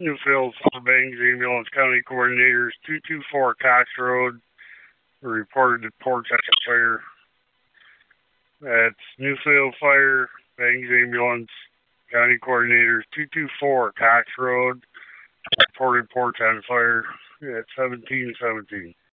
Newfield, Bangs Ambulance County Coordinators, 224 Cox Road, reported to Port Texas Fire. That's Newfield Fire, Bangs Ambulance County Coordinators, 224 Cox Road, reported Port Texas Fire at 1717.